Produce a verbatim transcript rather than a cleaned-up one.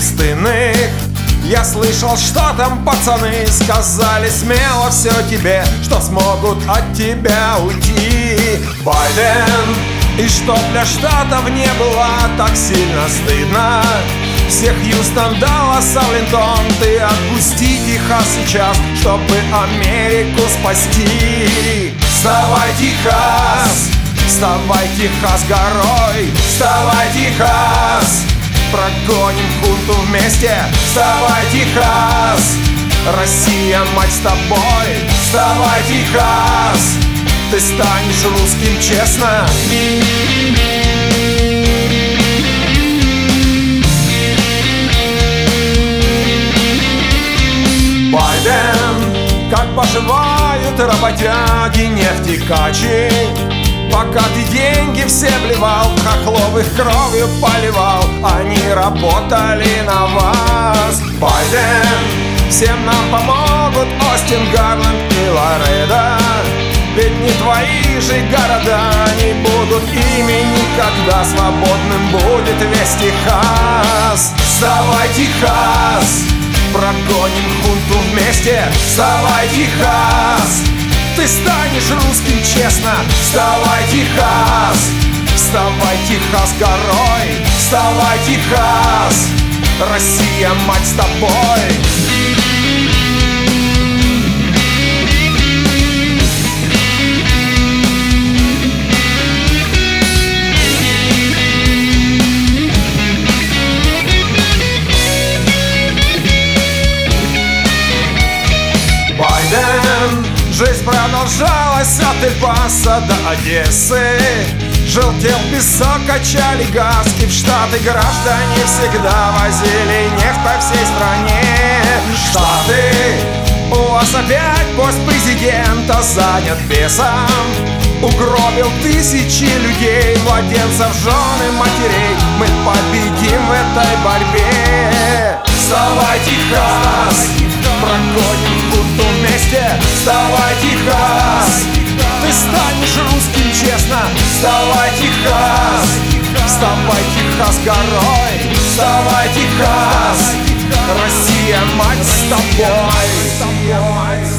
пустынных. Я слышал, что там пацаны сказали смело все тебе, что смогут от тебя уйти, Байден. И чтоб для штатов не было так сильно стыдно, всех Хьюстон, Даллас, Арлингтон, ты отпусти Техас сейчас, чтобы Америку спасти. Вставай, Техас, вставай, Техас, горой, вставай, Техас, прогоним хунту вместе. Вставай, Техас, Россия, мать, с тобой. Вставай, Техас, ты станешь русским, честно. Байден, как поживают работяги, нефтекачи? Пока ты деньги все вливал, хохлов их кровью поливал, они работали на вас. Байден, всем нам помогут Остин, Гарланд и Лоредо, ведь не твои же города не будут ими никогда. Свободным будет весь Техас. Вставай, Техас, прогоним хунту вместе. Вставай, Техас, ты станешь русским, честно. Вставай, Техас, вставай, Техас, горой. Вставай, Техас, Россия, мать, с тобой. Жизнь продолжалась от Эль-Паса до Одессы. Желтел песок, качали газ, и в Штаты граждане всегда возили нефть по всей стране. Штаты, у вас опять пост президента занят бесом. Угробил тысячи людей, младенцев, жен и матерей. Мы победим в этой борьбе. Вставай, Техас, прогоним хунту вместе. Вставай, Техас, ты станешь русским, честно. Вставай, Техас, вставай, Техас, горой. Вставай, Техас, Россия, мать, с тобой.